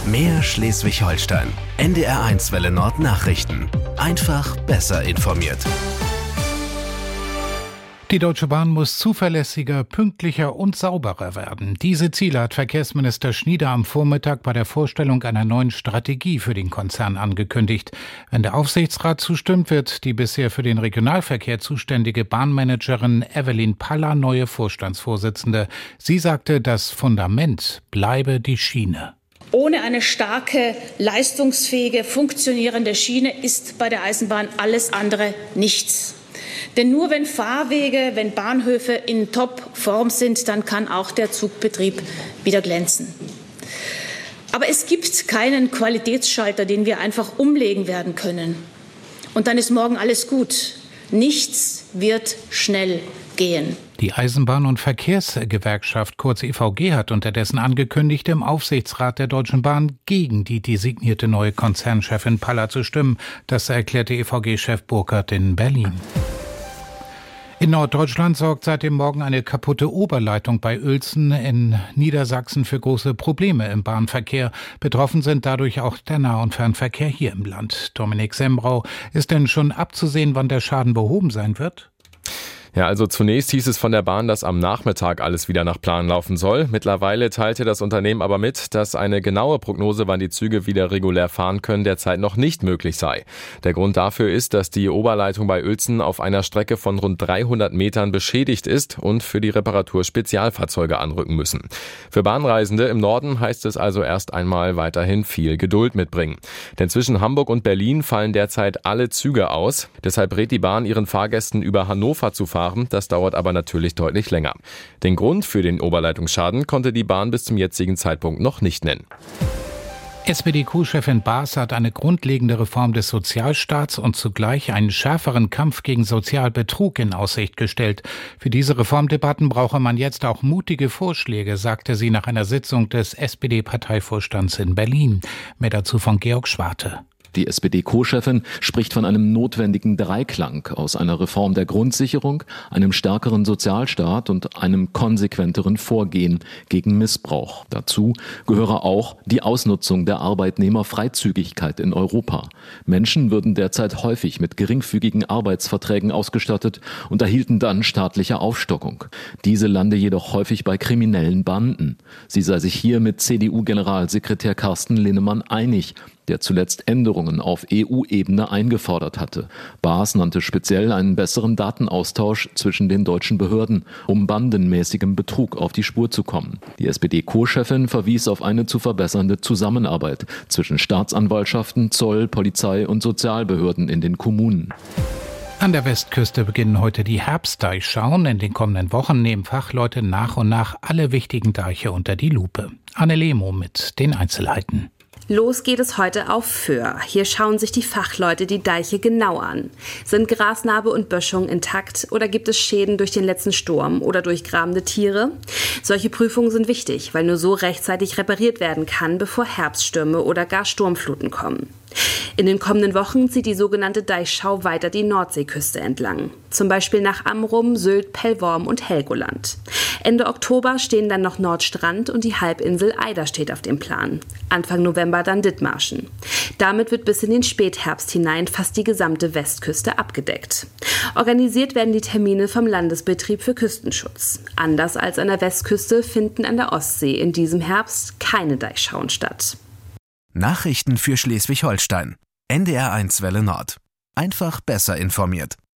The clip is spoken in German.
Mehr Schleswig-Holstein. NDR1 Welle Nord Nachrichten. Einfach besser informiert. Die Deutsche Bahn muss zuverlässiger, pünktlicher und sauberer werden. Diese Ziele hat Verkehrsminister Schnieder am Vormittag bei der Vorstellung einer neuen Strategie für den Konzern angekündigt. Wenn der Aufsichtsrat zustimmt, wird die bisher für den Regionalverkehr zuständige Bahnmanagerin Evelyn Paller neue Vorstandsvorsitzende. Sie sagte, das Fundament bleibe die Schiene. Ohne eine starke, leistungsfähige, funktionierende Schiene ist bei der Eisenbahn alles andere nichts. Denn nur wenn Fahrwege, wenn Bahnhöfe in Top-Form sind, dann kann auch der Zugbetrieb wieder glänzen. Aber es gibt keinen Qualitätsschalter, den wir einfach umlegen werden können. Und dann ist morgen alles gut. Nichts wird schnell gehen. Die Eisenbahn- und Verkehrsgewerkschaft, kurz EVG, hat unterdessen angekündigt, im Aufsichtsrat der Deutschen Bahn gegen die designierte neue Konzernchefin Paller zu stimmen. Das erklärte EVG-Chef Burkhardt in Berlin. In Norddeutschland sorgt seit dem Morgen eine kaputte Oberleitung bei Uelzen in Niedersachsen für große Probleme im Bahnverkehr. Betroffen sind dadurch auch der Nah- und Fernverkehr hier im Land. Dominik Sembrau, ist denn schon abzusehen, wann der Schaden behoben sein wird? Ja, also zunächst hieß es von der Bahn, dass am Nachmittag alles wieder nach Plan laufen soll. Mittlerweile teilte das Unternehmen aber mit, dass eine genaue Prognose, wann die Züge wieder regulär fahren können, derzeit noch nicht möglich sei. Der Grund dafür ist, dass die Oberleitung bei Uelzen auf einer Strecke von rund 300 Metern beschädigt ist und für die Reparatur Spezialfahrzeuge anrücken müssen. Für Bahnreisende im Norden heißt es also erst einmal weiterhin viel Geduld mitbringen. Denn zwischen Hamburg und Berlin fallen derzeit alle Züge aus. Deshalb rät die Bahn ihren Fahrgästen, über Hannover zu fahren. Das dauert aber natürlich deutlich länger. Den Grund für den Oberleitungsschaden konnte die Bahn bis zum jetzigen Zeitpunkt noch nicht nennen. SPD-Co-Chefin Baas hat eine grundlegende Reform des Sozialstaats und zugleich einen schärferen Kampf gegen Sozialbetrug in Aussicht gestellt. Für diese Reformdebatten brauche man jetzt auch mutige Vorschläge, sagte sie nach einer Sitzung des SPD-Parteivorstands in Berlin. Mehr dazu von Georg Schwarte. Die SPD-Co-Chefin spricht von einem notwendigen Dreiklang aus einer Reform der Grundsicherung, einem stärkeren Sozialstaat und einem konsequenteren Vorgehen gegen Missbrauch. Dazu gehöre auch die Ausnutzung der Arbeitnehmerfreizügigkeit in Europa. Menschen würden derzeit häufig mit geringfügigen Arbeitsverträgen ausgestattet und erhielten dann staatliche Aufstockung. Diese lande jedoch häufig bei kriminellen Banden. Sie sei sich hier mit CDU-Generalsekretär Carsten Linnemann einig, der zuletzt Änderungen auf EU-Ebene eingefordert hatte. Baas nannte speziell einen besseren Datenaustausch zwischen den deutschen Behörden, um bandenmäßigem Betrug auf die Spur zu kommen. Die SPD-Co-Chefin verwies auf eine zu verbessernde Zusammenarbeit zwischen Staatsanwaltschaften, Zoll, Polizei und Sozialbehörden in den Kommunen. An der Westküste beginnen heute die Herbstdeichschauen. In den kommenden Wochen nehmen Fachleute nach und nach alle wichtigen Deiche unter die Lupe. Anne Lehmo mit den Einzelheiten. Los geht es heute auf Föhr. Hier schauen sich die Fachleute die Deiche genau an. Sind Grasnarbe und Böschung intakt oder gibt es Schäden durch den letzten Sturm oder durch grabende Tiere? Solche Prüfungen sind wichtig, weil nur so rechtzeitig repariert werden kann, bevor Herbststürme oder gar Sturmfluten kommen. In den kommenden Wochen zieht die sogenannte Deichschau weiter die Nordseeküste entlang. Zum Beispiel nach Amrum, Sylt, Pellworm und Helgoland. Ende Oktober stehen dann noch Nordstrand und die Halbinsel Eider steht auf dem Plan. Anfang November dann Dithmarschen. Damit wird bis in den Spätherbst hinein fast die gesamte Westküste abgedeckt. Organisiert werden die Termine vom Landesbetrieb für Küstenschutz. Anders als an der Westküste finden an der Ostsee in diesem Herbst keine Deichschauen statt. Nachrichten für Schleswig-Holstein. NDR1 Welle Nord. Einfach besser informiert.